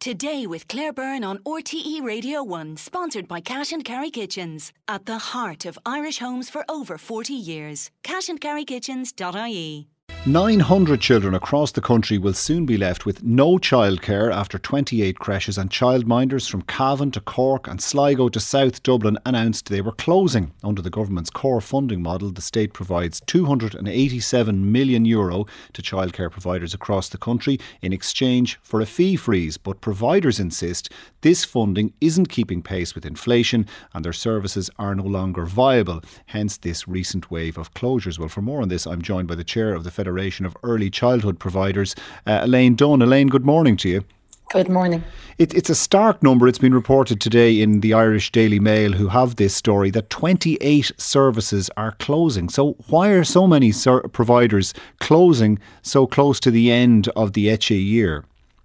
Today with Claire Byrne on RTE Radio 1, sponsored by Cash and Carry Kitchens. At the heart of Irish homes for over 40 years. cashandcarrykitchens.ie. 900 children across the country will soon be left with no childcare after 28 creches and childminders from Cavan to Cork and Sligo to South Dublin announced they were closing. Under the government's core funding model, the state provides €287 million to childcare providers across the country in exchange for a fee freeze. But providers insist this funding isn't keeping pace with inflation and their services are no longer viable. Hence this recent wave of closures. Well, for more on this, I'm joined by the chair of the Federation of Early Childhood Providers, Elaine Dunn. Elaine, good morning to you. Good morning. It's a stark number. It's been reported today in the Irish Daily Mail, who have this story, that 28 services are closing. So why are so many providers closing so close to the end of the ECHE year?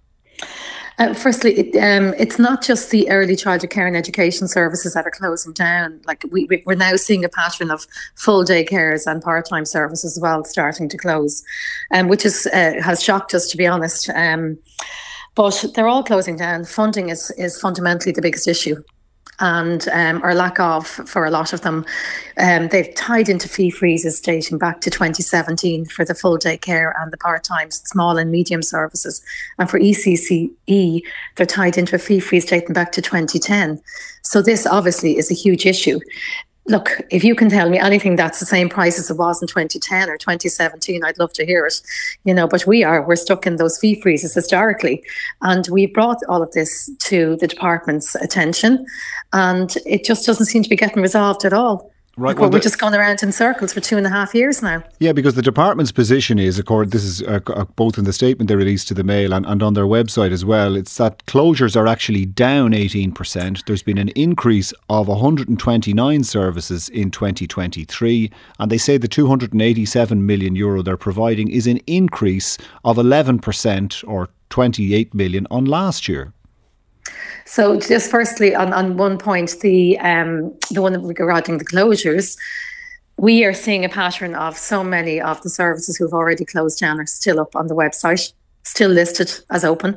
Firstly, it's not just the early childhood care and education services that are closing down. Like we're now seeing a pattern of full day cares and part-time services as well starting to close, which has shocked us, to be honest. But they're all closing down. Funding is fundamentally the biggest issue. And our lack of, for a lot of them, they've tied into fee freezes dating back to 2017 for the full day care and the part-time small and medium services. And for ECCE, they're tied into a fee freeze dating back to 2010. So this obviously is a huge issue. Look, if you can tell me anything that's the same price as it was in 2010 or 2017, I'd love to hear it. But we're stuck in those fee freezes historically. And we brought all of this to the department's attention and it just doesn't seem to be getting resolved at all. Right, we're just going around in circles for 2.5 years now. Yeah, because the department's position is, this is both in the statement they released to the Mail and on their website as well, it's that closures are actually down 18%. There's been an increase of 129 services in 2023, and they say the €287 million they're providing is an increase of 11% or 28 million on last year. So just firstly, on one point, the one regarding the closures, we are seeing a pattern of so many of the services who've already closed down are still up on the website, still listed as open.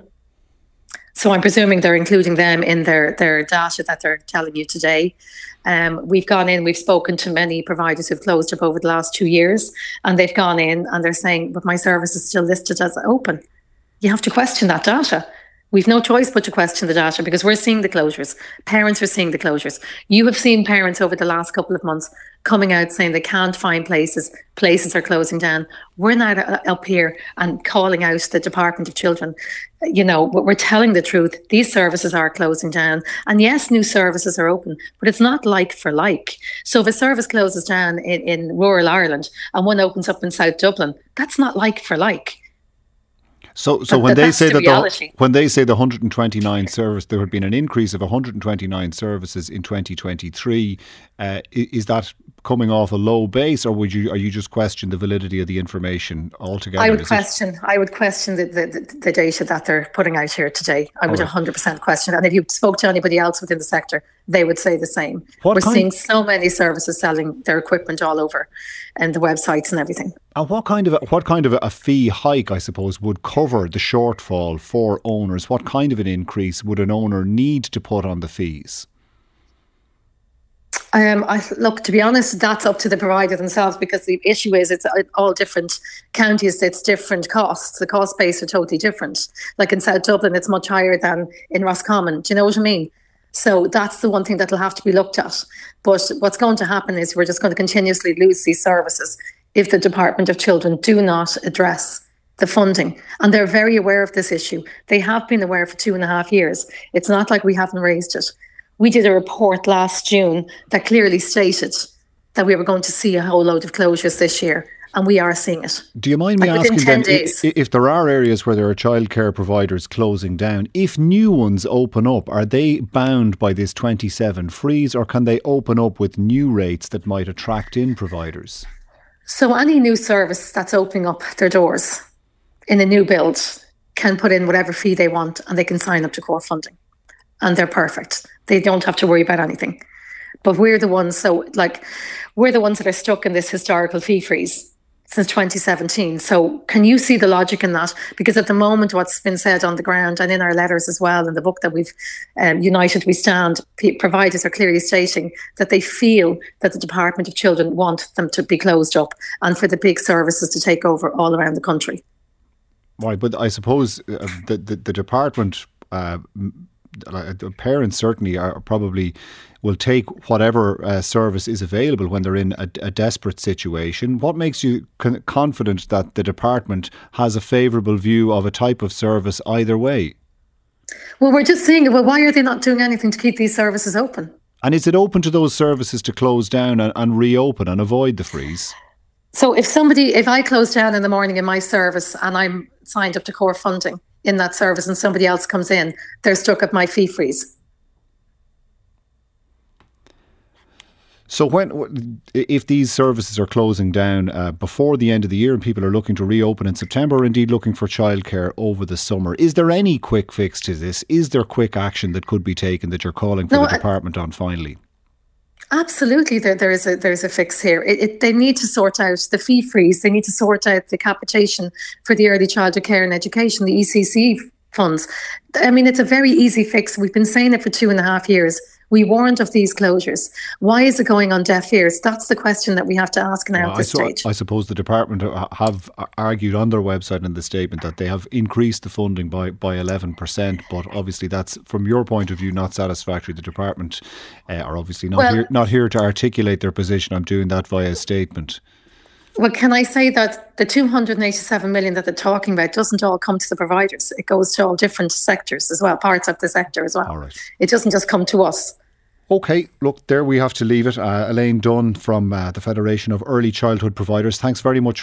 So I'm presuming they're including them in their data that they're telling you today. We've gone in, we've spoken to many providers who've closed up over the last 2 years, and they've gone in and they're saying, but my service is still listed as open. You have to question that data. We've no choice but to question the data because we're seeing the closures. Parents are seeing the closures. You have seen parents over the last couple of months coming out saying they can't find places. Places are closing down. We're now up here and calling out the Department of Children. We're telling the truth. These services are closing down. And yes, new services are open, but it's not like for like. So if a service closes down in rural Ireland and one opens up in South Dublin, that's not like for like. So when they say the 129 service, there had been an increase of 129 services in 2023. Is that coming off a low base, or are you just question the validity of the information altogether? I would question the data that they're putting out here today. I would 100% question it. And if you spoke to anybody else within the sector, they would say the same. We're seeing so many services selling their equipment all over and the websites and everything. And what kind of a fee hike, I suppose, would cover the shortfall for owners? What kind of an increase would an owner need to put on the fees? Look, to be honest, that's up to the provider themselves because the issue is it's all different counties, it's different costs. The cost base are totally different. Like in South Dublin, it's much higher than in Roscommon. Do you know what I mean? So that's the one thing that will have to be looked at. But what's going to happen is we're just going to continuously lose these services if the Department of Children do not address the funding. And they're very aware of this issue. They have been aware for 2.5 years. It's not like we haven't raised it. We did a report last June that clearly stated that we were going to see a whole load of closures this year, and we are seeing it. Do you mind me asking then, if there are areas where there are childcare providers closing down, if new ones open up, are they bound by this 27 freeze, or can they open up with new rates that might attract in providers? So any new service that's opening up their doors in a new build can put in whatever fee they want and they can sign up to core funding. And they're perfect. They don't have to worry about anything. But we're the ones that are stuck in this historical fee freeze. since 2017. So can you see the logic in that? Because at the moment, what's been said on the ground and in our letters as well, in the book that we've United We Stand, providers are clearly stating that they feel that the Department of Children want them to be closed up and for the big services to take over all around the country. Right, but I suppose the department, parents certainly are probably will take whatever service is available when they're in a desperate situation. What makes you confident that the department has a favourable view of a type of service either way? Well, we're just saying, well, why are they not doing anything to keep these services open? And is it open to those services to close down and reopen and avoid the freeze? So if I close down in the morning in my service and I'm signed up to core funding in that service and somebody else comes in, they're stuck at my fee freeze. So if these services are closing down before the end of the year and people are looking to reopen in September, or indeed looking for childcare over the summer, is there any quick fix to this? Is there quick action that could be taken that you're calling for the department on finally? Absolutely, there's a fix here. They need to sort out the fee freeze. They need to sort out the capitation for the early childhood care and education, the ECC funds. I mean, it's a very easy fix. We've been saying it for 2.5 years. We warned of these closures. Why is it going on deaf ears? That's the question that we have to ask now at this stage. I suppose the department have argued on their website in the statement that they have increased the funding by 11%, but obviously that's, from your point of view, not satisfactory. The department are obviously not here to articulate their position. I'm doing that via a statement. Well, can I say that the 287 million that they're talking about doesn't all come to the providers. It goes to all different sectors as well, parts of the sector as well. All right. It doesn't just come to us. OK, look, there we have to leave it. Elaine Dunn from the Federation of Early Childhood Providers, thanks very much